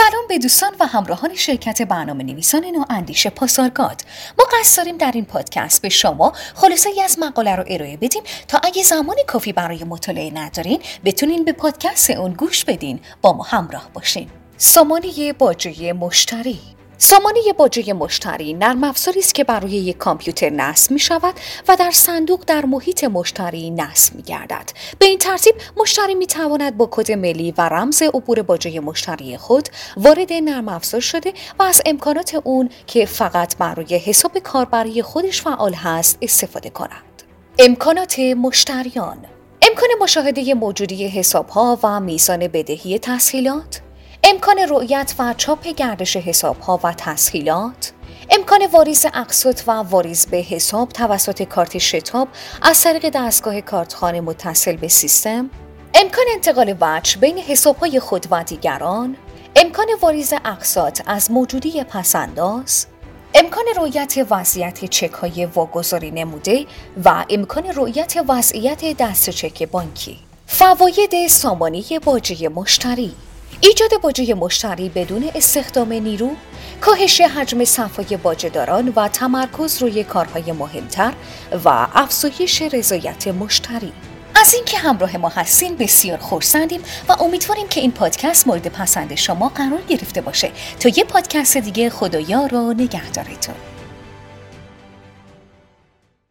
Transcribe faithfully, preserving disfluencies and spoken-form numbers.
سلام به دوستان و همراهان شرکت برنامه نویسان نواندیش پاسارگاد. ما قصد داریم در این پادکست به شما خلاصه‌ای از مقاله رو ارائه بدیم تا اگه زمان کافی برای مطالعه ندارین بتونین به پادکست اون گوش بدین. با ما همراه باشین. سامانه باجه مشتری. سامانه باجه مشتری نرم افزاری است که بر روی یک کامپیوتر نصب می شود و در صندوق در محیط مشتری نصب می گردد. به این ترتیب مشتری می تواند با کد ملی و رمز عبور باجه مشتری خود وارد نرم افزار شده و از امکانات اون که فقط بر روی حساب کاربری خودش فعال هست استفاده کند. امکانات مشتریان: امکان مشاهده موجودی حساب‌ها و میزان بدهی تسهیلات، امکان رؤیت و چاپ گردش حساب‌ها و تسهیلات، امکان واریز اقساط و واریز به حساب توسط کارت شتاب از طریق دستگاه کارتخوان متصل به سیستم، امکان انتقال وجه بین حساب‌های خود و دیگران، امکان واریز اقساط از موجودی پس‌انداز، امکان رؤیت وضعیت چک‌های واگذاری نموده و امکان رؤیت وضعیت دست چک بانکی. فواید سامانه باجه مشتری: ایجاد باجه مشتری بدون استخدام نیرو، کاهش حجم صفای باجه‌داران و تمرکز روی کارهای مهمتر و افزایش رضایت مشتری. از اینکه همراه ما هستین بسیار خرسندیم و امیدواریم که این پادکست مورد پسند شما قرار گرفته باشه. تا یه پادکست دیگه، خدایا رو نگهدارتون.